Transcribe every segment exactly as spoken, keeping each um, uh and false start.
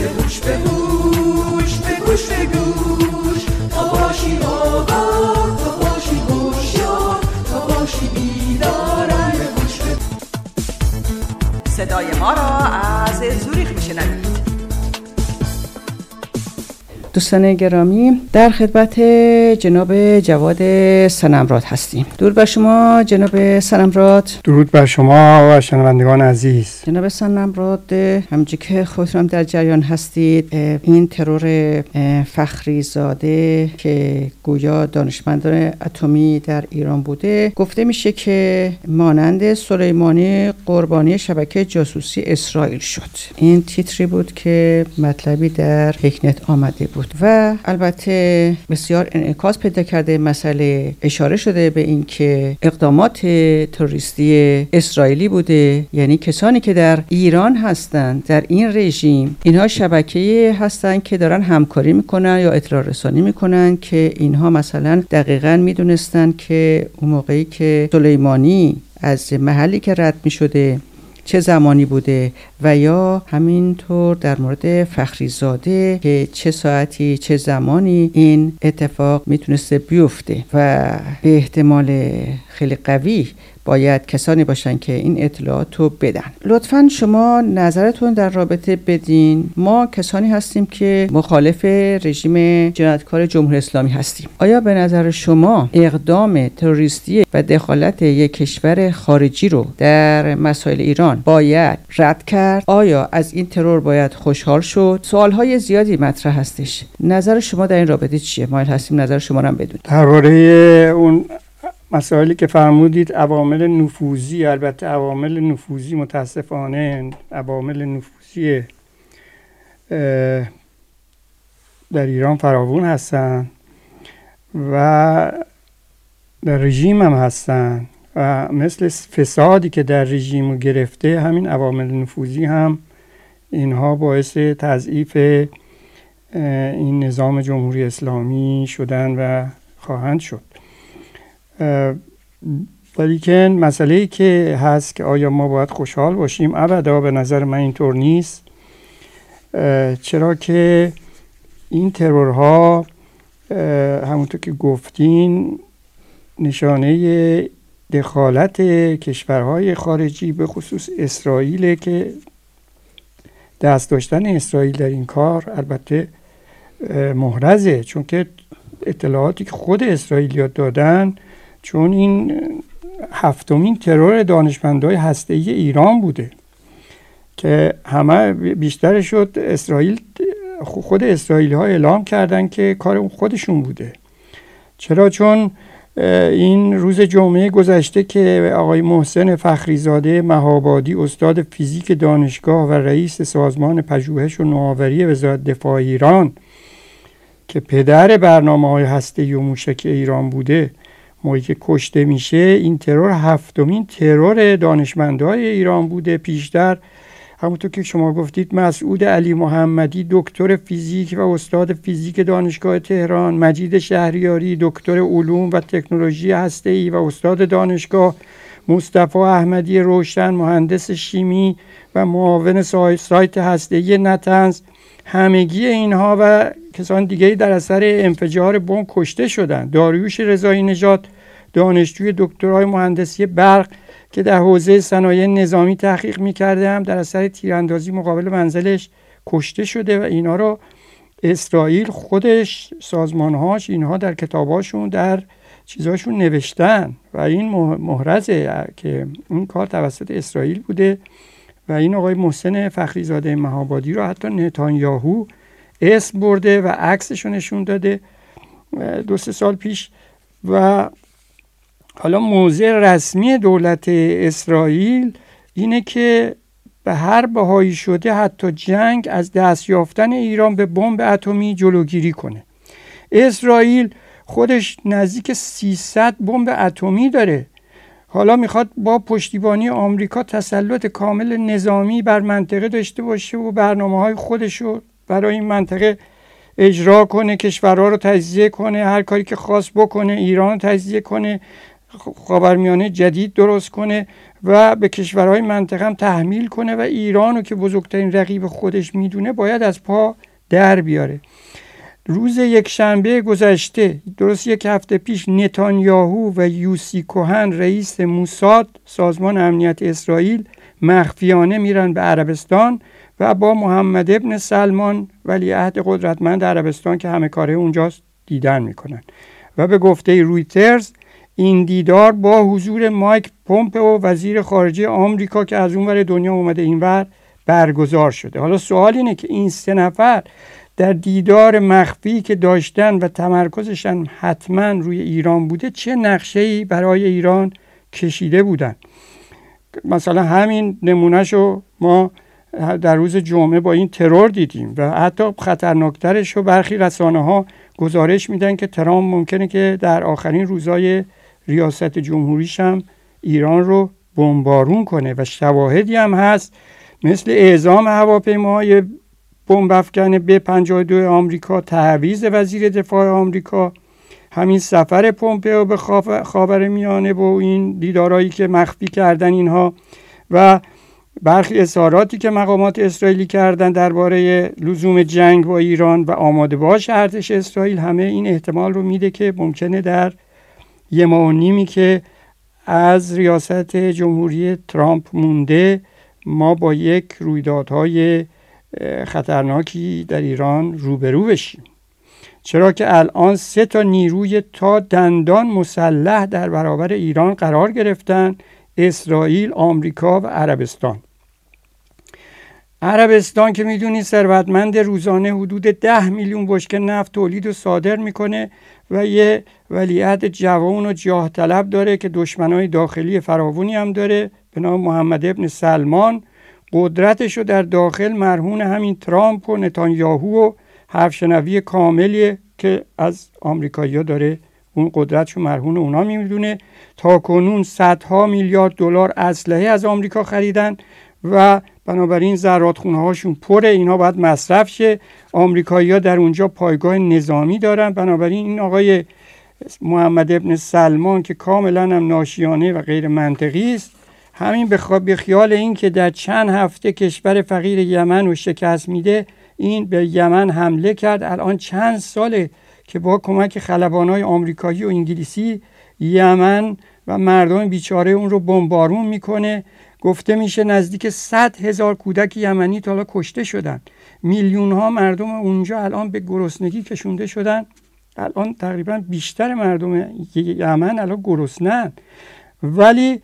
به گوش به گوش به گوش به گوش تا باشی آگاه تا باشی هوشیار تا باشی بیدار به گوش به صدای ما را از زوریخ میشنوید. دوستان گرامی، در خدمت جناب جواد سنمراد هستیم. درود بر شما جناب سنمراد. درود بر شما و شنوندگان عزیز. جناب سنمراد، همونجوری که خودتون در جریان هستید، این ترور فخری زاده که گویا دانشمندان اتمی در ایران بوده، گفته میشه که مانند سلیمانی قربانی شبکه جاسوسی اسرائیل شد. این تیتری بود که مطلبی در هیکنت آمده بود و البته بسیار انعکاس پیدا کرده مسئله. اشاره شده به این که اقدامات تروریستی اسرائیلی بوده، یعنی کسانی که در ایران هستند در این رژیم، اینها شبکه‌ای هستند که دارن همکاری میکنن یا اطلاع رسانی میکنن که اینها مثلا دقیقاً میدونستن که اون موقعی که سلیمانی از محلی که رد میشده چه زمانی بوده و یا همینطور در مورد فخری زاده که چه ساعتی چه زمانی این اتفاق میتونسته بیفته و به احتمال خیلی قوی باید کسانی باشن که این اطلاعات رو بدن. لطفاً شما نظرتون در رابطه بدین. ما کسانی هستیم که مخالف رژیم جنایتکار جمهوری اسلامی هستیم. آیا به نظر شما اقدام تروریستی و دخالت یک کشور خارجی رو در مسائل ایران باید رد کرد؟ آیا از این ترور باید خوشحال شد؟ سوالهای زیادی مطرح هستش. نظر شما در این رابطه چیه؟ مایل هستیم نظر شما رو هم بدونیم. درباره اون مسائلی که فرمودید، عوامل نفوذی، البته عوامل نفوذی متاسفانه عوامل نفوذی در ایران فراوون هستن و در رژیم هم هستن و مثل فسادی که در رژیم گرفته، همین عوامل نفوذی هم اینها باعث تضعیف این نظام جمهوری اسلامی شدن و خواهند شد. ولیکن مسئله‌ای که هست که آیا ما باید خوشحال باشیم؟ ابدا، به نظر من اینطور نیست. چرا که این ترورها همونطور که گفتین نشانه دخالت کشورهای خارجی به خصوص اسرائیل که دست داشتن اسرائیل در این کار البته محرزه، چون که اطلاعاتی که خود اسرائیلی‌ها دادن، چون این هفتمین ترور دانشمندای هسته‌ای ایران بوده که همه بیشتر شد اسرائیل، خود اسرائیلی ها اعلام کردن که کار خودشون بوده. چرا؟ چون این روز جمعه گذشته که آقای محسن فخریزاده مهابادی، استاد فیزیک دانشگاه و رئیس سازمان پژوهش و نوآوری وزارت دفاع ایران که پدر برنامه‌های هسته‌ای و موشک ایران بوده، موقعی که کشته میشه، این ترور هفتمین ترور دانشمندای ایران بوده. پیشتر همونطور که شما گفتید مسعود علی محمدی دکتر فیزیک و استاد فیزیک دانشگاه تهران، مجید شهریاری دکتر علوم و تکنولوژی هسته‌ای و استاد دانشگاه، مصطفی احمدی روشن مهندس شیمی و معاون سایت هسته‌ای نتنز، همگی اینها و کسان دیگری در اثر انفجار بمب کشته شدند. داریوش رضایی نژاد دانشجوی دکترای مهندسی برق که در حوزه صنایع نظامی تحقیق می‌کرده هم در اثر تیراندازی مقابل منزلش کشته شده و اینا رو اسرائیل خودش، سازمان‌هاش، اینها در کتاباشون در چیزاشون نوشتن و این محرزه که این کار توسط اسرائیل بوده و این آقای محسن فخریزاده مهابادی رو حتی نتانیاهو اسم برده و عکسش رو نشون داده دو سه سال پیش. و حالا موضع رسمی دولت اسرائیل اینه که به هر بهایی شده حتی جنگ از دست یافتن ایران به بمب اتمی جلوگیری کنه. اسرائیل خودش نزدیک سیصد بمب اتمی داره. حالا میخواد با پشتیبانی آمریکا تسلط کامل نظامی بر منطقه داشته باشه و برنامه‌های خودش رو برای این منطقه اجرا کنه، کشورها رو تجزیه کنه، هر کاری که خواست بکنه، ایران رو تجزیه کنه، خاورمیانه جدید درست کنه و به کشورهای منطقه هم تحمیل کنه و ایرانو که بزرگترین رقیب خودش میدونه باید از پا در بیاره. روز یک شنبه گذشته، درست یک هفته پیش، نتانیاهو و یوسی کوهن رئیس موساد، سازمان امنیت اسرائیل، مخفیانه میرن به عربستان و با محمد ابن سلمان ولیعهد قدرتمند عربستان که همه کاره اونجاست دیدن میکنن و به گفته رویترز این دیدار با حضور مایک پومپئو وزیر خارجه آمریکا که از اون ور دنیا اومده اینور برگزار شده. حالا سوال اینه که این سه نفر در دیدار مخفی که داشتن و تمرکزشان حتما روی ایران بوده چه نقشه‌ای برای ایران کشیده بودن؟ مثلا همین نمونهشو ما در روز جمعه با این ترور دیدیم و حتی خطرناکترش رو برخی رسانه ها گزارش میدن که ترامپ ممکنه که در آخرین روزای ریاست جمهوریش هم ایران رو بمبارون کنه و شواهدی هم هست مثل اعزام هواپیماهای بمب افکن به پنجاه و دو آمریکا، تعویض وزیر دفاع آمریکا، همین سفر پومپئو به خاورمیانه با این دیدارایی که مخفی کردن اینها و برخی اظهاراتی که مقامات اسرائیلی کردن درباره لزوم جنگ با ایران و آماده باش ارتش اسرائیل، همه این احتمال رو میده که ممکنه در یه ماه و نیمی که از ریاست جمهوری ترامپ مونده ما با یک رویدادهای خطرناکی در ایران روبرو بشیم، چرا که الان سه تا نیروی تا دندان مسلح در برابر ایران قرار گرفتن: اسرائیل، آمریکا و عربستان. عربستان که میدونید ثروتمند، روزانه حدود ده میلیون بشکه نفت تولید و صادر میکنه و یه ولیعهد جوان و جاه طلب داره که دشمنای داخلی فراوانی هم داره به نام محمد ابن سلمان. قدرتش رو در داخل مرهون همین ترامپ و نتانیاهو و حرفشنوی کاملیه که از آمریکایی‌ها داره اون قدرتشو مرهون اونا میدونه. تا کنون صدها میلیارد دلار اسلحه از آمریکا خریدن و بنابراین زرادخونه هاشون پره، اینا باید مصرف شه. آمریکایی‌ها در اونجا پایگاه نظامی دارن. بنابراین این آقای محمد ابن سلمان که کاملا هم ناشیانه و غیر منطقی است، همین به خیال این که در چند هفته کشور فقیر یمن رو شکست میده، این به یمن حمله کرد. الان چند ساله که با کمک خلبانای آمریکایی و انگلیسی یمن و مردم بیچاره اون رو بمبارون میکنه. گفته میشه نزدیک صد هزار کودک یمنی تا حالا کشته شدن. میلیون ها مردم اونجا الان به گرسنگی کشونده شدن. الان تقریبا بیشتر مردم یمن الان گرسنه‌اند. ولی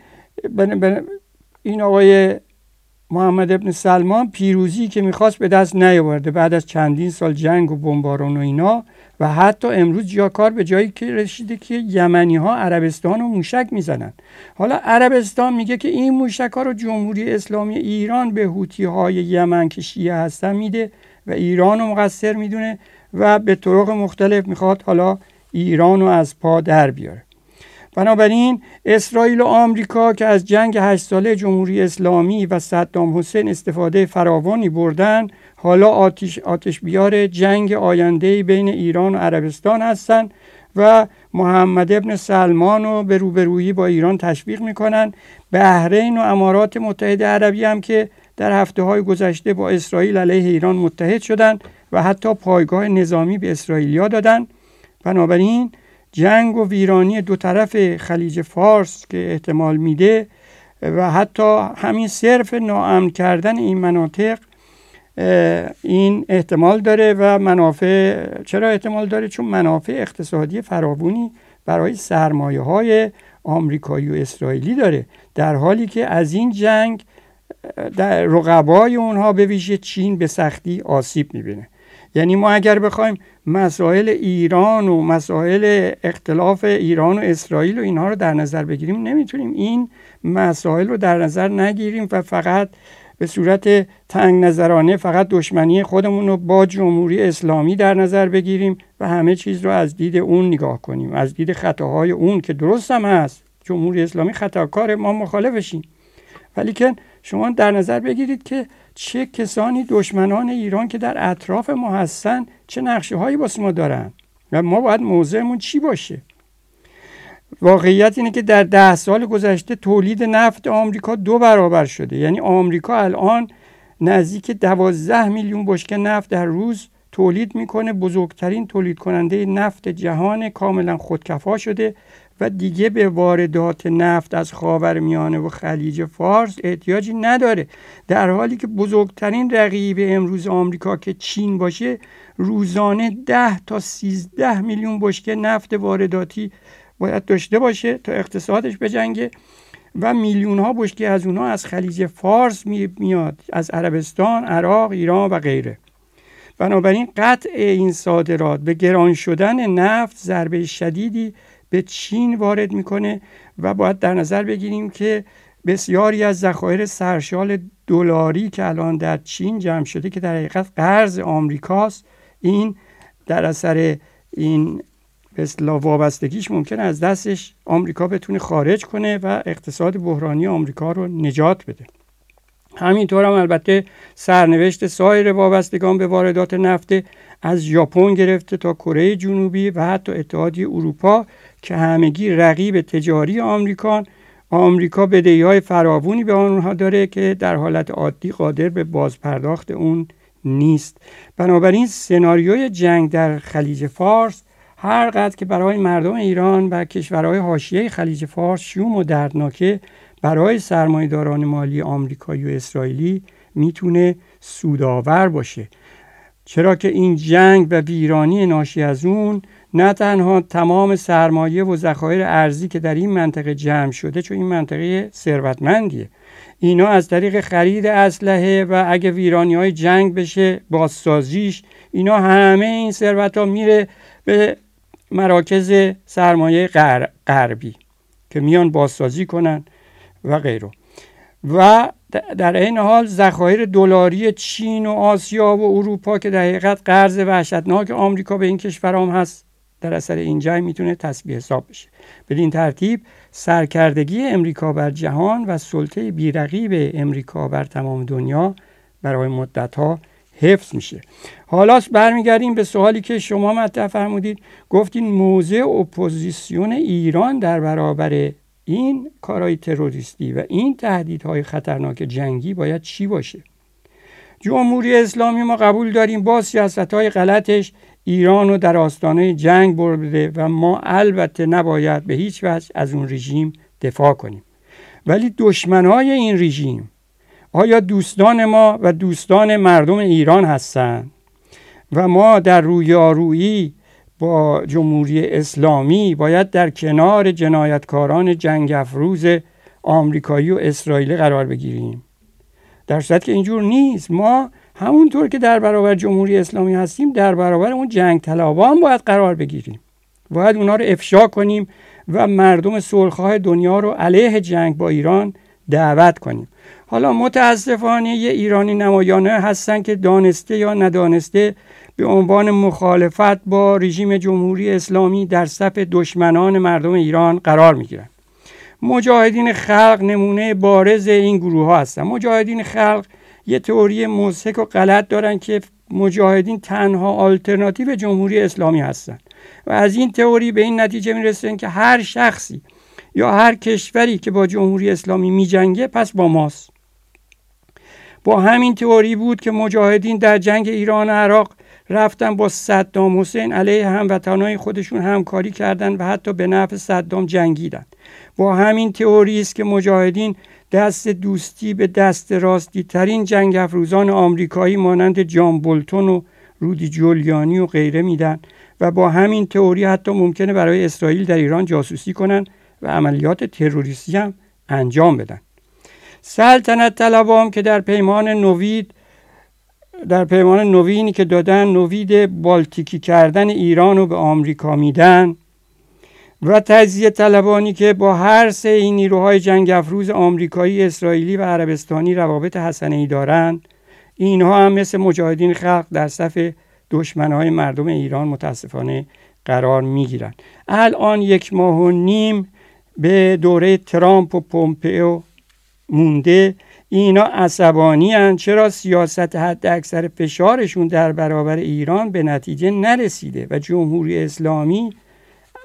این آقای محمد ابن سلمان پیروزی که میخواست به دست نیاورده بعد از چندین سال جنگ و بمباران و اینا، و حتی امروز جاکار به جایی که رسیده که یمنی ها عربستان رو موشک میزنن. حالا عربستان میگه که این موشک ها رو جمهوری اسلامی ایران به حوتی های یمن که شیعه هستن میده و ایران رو مقصر میدونه و به طرق مختلف میخواد حالا ایران رو از پا در بیاره. بنابراین اسرائیل و آمریکا که از جنگ هشت ساله جمهوری اسلامی و صدام حسین استفاده فراوانی بردن، حالا آتش, آتش بیار جنگ آینده بین ایران و عربستان هستند و محمد ابن سلمان رو به روبرویی با ایران تشویق میکنن. بحرین و امارات متحده عربی هم که در هفته های گذشته با اسرائیل علیه ایران متحد شدن و حتی پایگاه نظامی به اسرائیلیا دادن. بنابراین جنگ و ویرانی دو طرف خلیج فارس که احتمال میده و حتی همین صرف ناامن کردن این مناطق این احتمال داره و منافع. چرا احتمال داره؟ چون منافع اقتصادی فراوانی برای سرمایه های آمریکایی و اسرائیلی داره، در حالی که از این جنگ در رقبای اونها به ویژه چین به سختی آسیب میبینه. یعنی ما اگر بخوایم مسائل ایران و مسائل اختلاف ایران و اسرائیل و اینها رو در نظر بگیریم، نمیتونیم این مسائل رو در نظر نگیریم و فقط به صورت تنگ نظرانه فقط دشمنی خودمون رو با جمهوری اسلامی در نظر بگیریم و همه چیز رو از دید اون نگاه کنیم، از دید خطاهای اون که درست هم هست. جمهوری اسلامی خطاکار، ما مخالفشیم، ولی که شما در نظر بگیرید که چه کسانی دشمنان ایران که در اطراف ما هستن چه نقشه هایی واسه ما دارن و ما باید موضعمون چی باشه. واقعیت اینه که در ده سال گذشته تولید نفت آمریکا دو برابر شده. یعنی آمریکا الان نزدیک دوازده میلیون بشکه نفت در روز تولید میکنه، بزرگترین تولید کننده نفت جهان، کاملا خودکفا شده و دیگه به واردات نفت از خاورمیانه و خلیج فارس احتیاجی نداره، در حالی که بزرگترین رقیب امروز آمریکا که چین باشه روزانه ده تا سیزده میلیون بشکه نفت وارداتی باید داشته باشه تا اقتصادش بجنگه و میلیون ها بشکه از اونها از خلیج فارس میاد، از عربستان، عراق، ایران و غیره. بنابراین قطع این صادرات به گران شدن نفت ضربه شدیدی به چین وارد میکنه و باید در نظر بگیریم که بسیاری از ذخایر سرشال دلاری که الان در چین جمع شده که در حقیقت قرض آمریکاست، این در اثر این به اصطلاح وابستگیش ممکن از دستش آمریکا بتونه خارج کنه و اقتصاد بحرانی آمریکا رو نجات بده. همینطور هم البته سرنوشت سایر وابستگان به واردات نفت از ژاپن گرفته تا کره جنوبی و حتی اتحادیه اروپا که همگی رقیب تجاری آمریکان. آمریکا بدهی‌های فراوانی به آنها داره که در حالت عادی قادر به بازپرداخت اون نیست. بنابراین سناریوی جنگ در خلیج فارس هر قدر که برای مردم ایران و کشورهای حاشیه خلیج فارس شوم و دردناکه، برای سرمایه‌داران مالی آمریکایی و اسرائیلی میتونه سودآور باشه، چرا که این جنگ و ویرانی ناشی از اون نه تنها تمام سرمایه و ذخایر ارزی که در این منطقه جمع شده، چون این منطقه ثروتمندیه، اینا از طریق خرید اسلحه و اگه ویرانی‌های جنگ بشه بازسازیش، اینا همه این ثروت‌ها میره به مراکز سرمایه غربی که میان بازسازی کنن و غیره. و در این حال ذخایر دلاری چین و آسیا و اروپا که در حقیقت قرض وحشتناک آمریکا به این کشورها هم هست، در اثر این جنگ میتونه تسبیح حساب بشه. بدین ترتیب سرکردگی امریکا بر جهان و سلطه بیرقیب امریکا بر تمام دنیا برای مدت‌ها حفظ میشه. حالا برمیگردیم به سوالی که شما مطرح فرمودید، گفتین موضع اپوزیسیون ایران در برابر این کارهای تروریستی و این تهدیدهای خطرناک جنگی باید چی باشه؟ جمهوری اسلامی ما قبول داریم با سیاستهای غلطش ایران رو در آستانه جنگ برده و ما البته نباید به هیچ وجه از اون رژیم دفاع کنیم، ولی دشمنای این رژیم آیا دوستان ما و دوستان مردم ایران هستند و ما در رویارویی با جمهوری اسلامی باید در کنار جنایتکاران جنگ افروز آمریکایی و اسرائیلی قرار بگیریم؟ در صورتی که اینجور نیست، ما همونطور که در برابر جمهوری اسلامی هستیم در برابر اون جنگ طلبان باید قرار بگیریم، باید اونا رو افشا کنیم و مردم صلح‌خواه دنیا رو علیه جنگ با ایران دعوت کنیم. حالا متاسفانه یه ایرانی نمایانه هستن که دانسته یا ندانسته به عنوان مخالفت با رژیم جمهوری اسلامی در صف دشمنان مردم ایران قرار میگیرن. مجاهدین خلق نمونه بارز این گروه ها هستن. مجاهدین خلق یه تئوری مضحک و غلط دارن که مجاهدین تنها آلترناتیو جمهوری اسلامی هستن و از این تئوری به این نتیجه میرسن که هر شخصی یا هر کشوری که با جمهوری اسلامی میجنگه پس با ماست. با همین تئوری بود که مجاهدین در جنگ ایران و عراق رفتن با صدام حسین علیه هموطنان خودشون همکاری کردند و حتی به نفع صدام جنگیدند. با همین تئوری است که مجاهدین دست دوستی به دست راستی ترین جنگ افروزان آمریکایی مانند جان بولتون و رودی جولیانی و غیره میدن و با همین تئوری حتی ممکنه برای اسرائیل در ایران جاسوسی کنن و عملیات تروریستی هم انجام بدن. سلطنت طلبان که در پیمان نوید در پیمان نوینی که دادن نوید بالتیکی کردن ایران رو به آمریکا میدن و تجزیه طلبانی که با هر سه این نیروهای جنگ افروز آمریکایی، اسرائیلی و عربستانی روابط حسنه‌ای دارن، اینها هم مثل مجاهدین خلق در صف دشمنهای مردم ایران متاسفانه قرار میگیرن. الان یک ماه و نیم به دوره ترامپ و پومپئو مونده. اینا عصبانی هستند چرا سیاست حد اکثر فشارشون در برابر ایران به نتیجه نرسیده و جمهوری اسلامی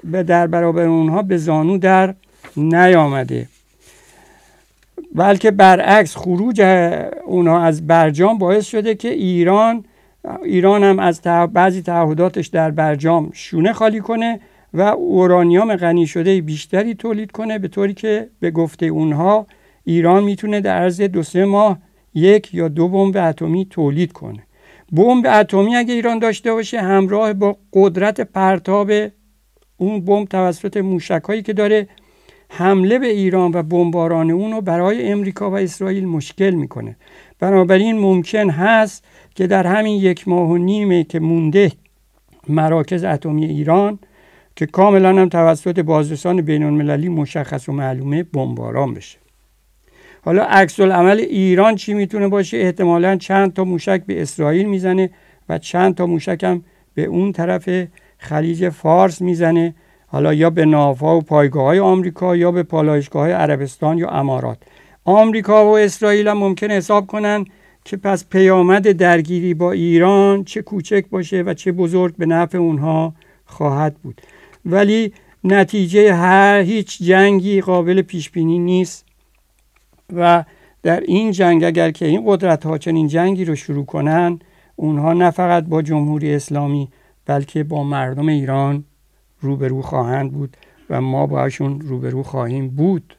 به در برابر اونها به زانو در نیامده، بلکه برعکس خروج اونها از برجام باعث شده که ایران ایران هم از بعضی تعهداتش در برجام شونه خالی کنه و اورانیوم غنی شده بیشتری تولید کنه، به طوری که به گفته اونها ایران میتونه در عرض دو سه ماه یک یا دو بمب اتمی تولید کنه. بمب اتمی اگه ایران داشته باشه، همراه با قدرت پرتاب اون بمب توسط موشک‌هایی که داره، حمله به ایران و بمباران اون رو برای امریکا و اسرائیل مشکل میکنه. بنابراین ممکن هست که در همین یک ماه و نیمه که مونده مراکز اتمی ایران که کاملا هم توسط بازرسان بین المللی مشخص و معلومه بمباران بشه. حالا عکس العمل ایران چی میتونه باشه؟ احتمالاً چند تا موشک به اسرائیل میزنه و چند تا موشک هم به اون طرف خلیج فارس میزنه، حالا یا به ناوها و پایگاه‌های آمریکا یا به پالایشگاه‌های عربستان یا امارات. آمریکا و اسرائیل هم ممکن حساب کنن که پس پیامد درگیری با ایران چه کوچک باشه و چه بزرگ به نفع اونها خواهد بود. ولی نتیجه هر هیچ جنگی قابل پیش بینی نیست و در این جنگ اگر که این قدرت‌ها چنین جنگی رو شروع کنن، اونها نه فقط با جمهوری اسلامی بلکه با مردم ایران روبرو خواهند بود و ما باشون روبرو خواهیم بود.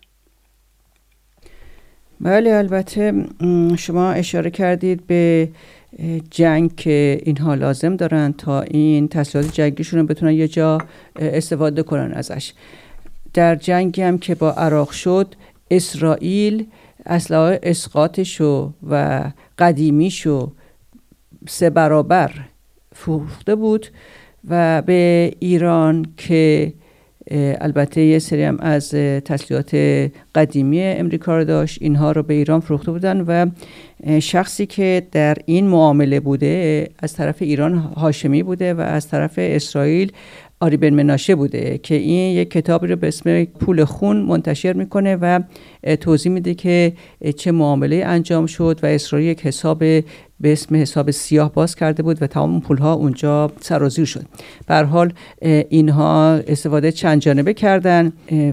بله، البته شما اشاره کردید به جنگ که اینها لازم دارن تا این تسلیحات جنگیشون رو بتونن یه جا استفاده کنن ازش. در جنگی هم که با عراق شد، اسرائیل اسلحه اسقاطشو و قدیمیشو سه برابر فروخته بود و به ایران که البته یه سری هم از تسلیحات قدیمی امریکا رو داشت، اینها رو به ایران فروخته بودن و شخصی که در این معامله بوده از طرف ایران هاشمی بوده و از طرف اسرائیل آری بن مناشه بوده که این یک کتابی رو به اسم پول خون منتشر میکنه و توضیح میده که چه معامله انجام شد و اسرائیل یک حساب به اسم حساب سیاه باز کرده بود و تمام پولها اونجا سرازیر شد. به هر حال اینها استفاده چند جانبه کردن،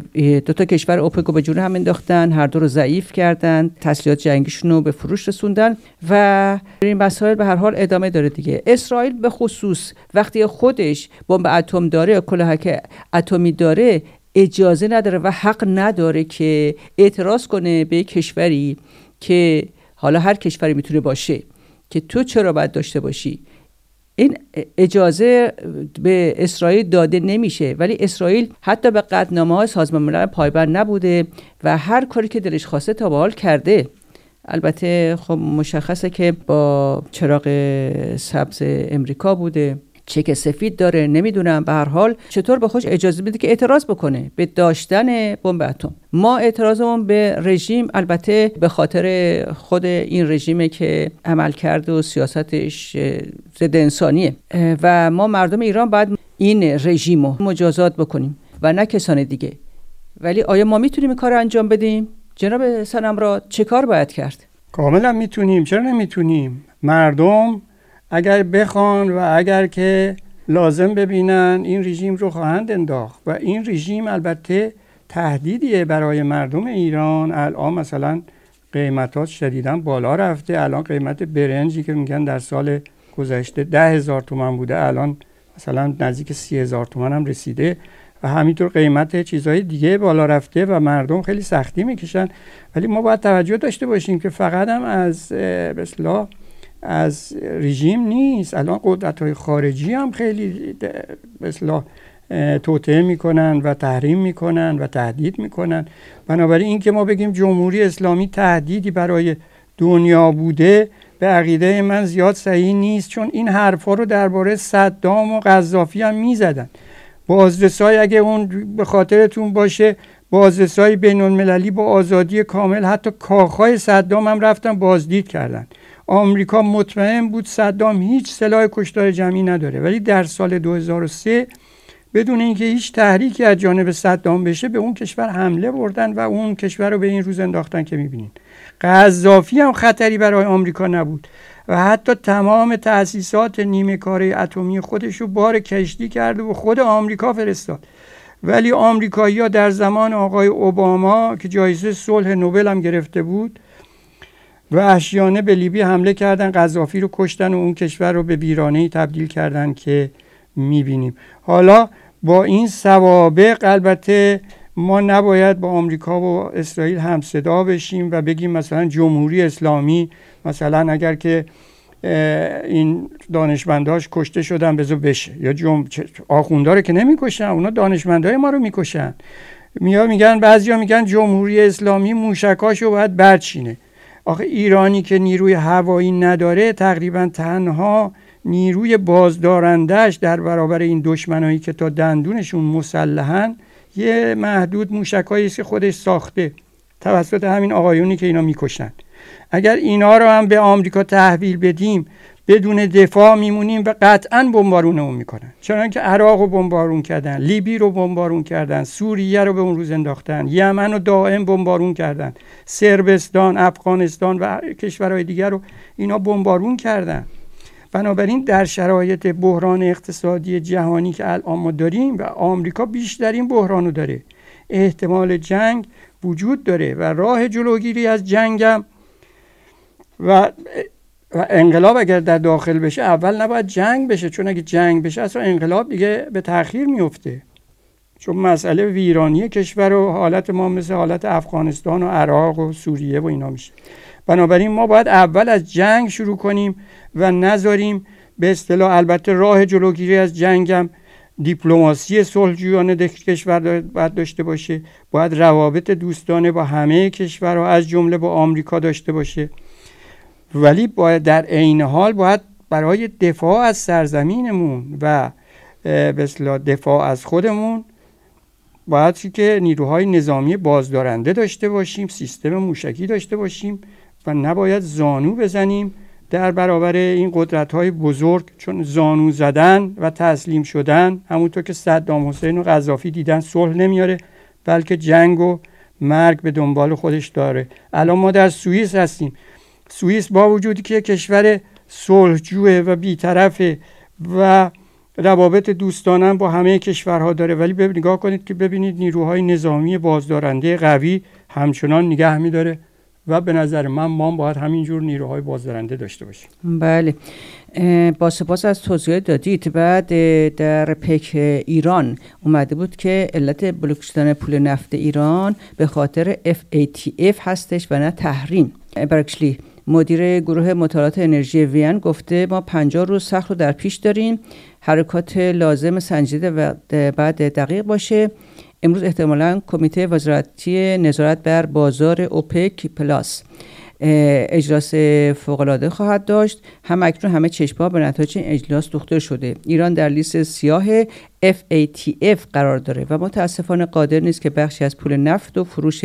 دو تا کشور اوپک رو به جون هم انداختن، هر دو رو ضعیف کردن، تسلیحات جنگیشون رو به فروش رسوندن و این مسائل به هر حال ادامه داره دیگه. اسرائیل به خصوص وقتی خودش بمب اتم داره یا کلاهک اتمی داره، اجازه نداره و حق نداره که اعتراض کنه به کشوری که حالا هر کشوری میتونه باشه که تو چرا باید داشته باشی. این اجازه به اسرائیل داده نمیشه، ولی اسرائیل حتی به قطعنامه‌های سازمان ملل پایبند نبوده و هر کاری که دلش خواسته تا به حال کرده. البته خب مشخصه که با چراغ سبز امریکا بوده، چک سفید داره، نمیدونم. به هر حال چطور به خودش اجازه بده که اعتراض بکنه به داشتن بمب اتم؟ ما اعتراضمون به رژیم البته به خاطر خود این رژیمه که عمل کرده و سیاستش ضد انسانیه و ما مردم ایران باید این رژیم رو مجازات بکنیم و نه کسان دیگه. ولی آیا ما میتونیم این کار انجام بدیم؟ جناب سنمراد، چه کار باید کرد؟ کاملا میتونیم، چرا نمیتونیم؟ مردم اگر بخوان و اگر که لازم ببینن این رژیم رو خواهند انداخت و این رژیم البته تهدیدیه برای مردم ایران. الان مثلا قیمتات شدیداً بالا رفته، الان قیمت برنجی که میگن در سال گذشته ده هزار تومان بوده الان مثلا نزدیک سی هزار تومان هم رسیده و همینطور قیمت چیزهای دیگه بالا رفته و مردم خیلی سختی میکشن. ولی ما باید توجه داشته باشیم که فقط هم از به اصطلاح از رژیم نیست، الان قدرت‌های خارجی هم خیلی به اصطلاح توطئه میکنن و تحریم میکنن و تهدید میکنن. بنابراین این که ما بگیم جمهوری اسلامی تهدیدی برای دنیا بوده به عقیده من زیاد صحیح نیست، چون این حرفا رو درباره صدام و قذافی هم میزدن. بازرسای اگه اون به خاطرتون باشه، بازرسای بین المللی با آزادی کامل حتی کاخهای صدام هم رفتن بازدید کردن. آمریکا مطمئن بود صدام هیچ سلاح کشتار جمعی نداره، ولی در سال دو هزار و سه بدون اینکه هیچ تحریکی از جانب صدام بشه به اون کشور حمله بردن و اون کشور رو به این روز انداختن که میبینین. قذافی هم خطری برای آمریکا نبود و حتی تمام تأسیسات نیمه کاره اتمی خودش رو بار کشتی کرد و خود آمریکا فرستاد. ولی آمریکایی‌ها در زمان آقای اوباما که جایزه صلح نوبل هم گرفته بود وحشیانه به لیبی حمله کردن، قذافی رو کشتن و اون کشور رو به ویرانه‌ای تبدیل کردن که می‌بینیم. حالا با این سوابق البته ما نباید با آمریکا و اسرائیل همصدا بشیم و بگیم مثلا جمهوری اسلامی مثلا اگر که این دانشمنداش کشته شدن بذار بشه، یا جم... آخوندها رو که نمیکشن، اونا دانشمندای ما رو میکشن. میا میگن بعضیا میگن جمهوری اسلامی موشکاشو باید برچینه. آخه ایرانی که نیروی هوایی نداره تقریبا تنها نیروی بازدارندش در برابر این دشمنایی که تا دندونشون مسلحن یه محدود موشکایی است که خودش ساخته توسط همین آقایونی که اینا میکشن. اگر اینا رو هم به آمریکا تحویل بدیم بدون دفاع میمونیم و قطعاً بمبارونمون میکنن، چون که عراق رو بمبارون کردن، لیبی رو بمبارون کردن، سوریه رو به اون روز انداختن، یمن رو دائم بمبارون کردن، صربستان، افغانستان و کشورهای دیگر رو اینا بمبارون کردن. بنابراین در شرایط بحران اقتصادی جهانی که الان ما داریم و آمریکا بیشترین بحرانو داره، احتمال جنگ وجود داره و راه جلوگیری از جنگم و و انقلاب اگر در داخل بشه اول نباید جنگ بشه، چون اگه جنگ بشه اصلا انقلاب دیگه به تأخیر میفته، چون مسئله ویرانی کشور و حالت ما مثل حالت افغانستان و عراق و سوریه و اینا میشه. بنابراین ما باید اول از جنگ شروع کنیم و نذاریم به اصطلاح، البته راه جلوگیری از جنگم دیپلماسی صلحجویانه کشور باید داشته باشه، باید روابط دوستانه با همه کشورها از جمله با آمریکا داشته باشه، ولی باید در عین حال باید برای دفاع از سرزمینمون و به اصطلاح دفاع از خودمون باید که نیروهای نظامی بازدارنده داشته باشیم، سیستم موشکی داشته باشیم و نباید زانو بزنیم در برابر این قدرت‌های بزرگ، چون زانو زدن و تسلیم شدن همونطور که صدام حسین و قذافی دیدن صلح نمیاره، بلکه جنگ و مرگ به دنبال خودش داره. الان ما در سوئیس هستیم. سوئیس با وجودی که کشور صلحجوه و بی‌طرفه و روابط دوستانه با همه کشورها داره، ولی ببینید نگاه کنید که ببینید نیروهای نظامی بازدارنده قوی همچنان نگه می‌داره و به نظر من ما باید همینجور نیروهای بازدارنده داشته باشیم. بله، با سپاس از توضیحات دادید. بعد در پیک ایران اومده بود که علت بلوک شدن پول نفت ایران به خاطر اف ای تی اف هستش و نه تحریم. برکشلی مدیر گروه مطالعات انرژی وین گفته ما پنجاه روز سخت رو در پیش داریم، حرکات لازم سنجیده و بعد دقیق باشه. امروز احتمالاً کمیته وزارتی نظارت بر بازار اوپک پلاس اجلاس فوق‌العاده خواهد داشت. هم اکنون همه چشم‌ها به نتایج این اجلاس دوخته شده. ایران در لیست سیاه اف ای تی اف قرار داره و متاسفانه قادر نیست که بخشی از پول نفت و فروش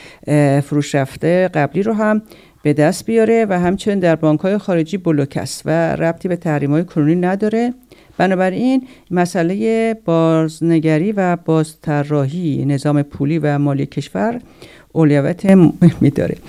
فروش رفته قبلی رو هم به دست بیاره و همچنین در بانک‌های خارجی بلوک است و ربطی به تحریم‌های کنونی نداره. بنابراین مسئله بازنگری و بازطراحی نظام پولی و مالی کشور اولویت مهمی داره.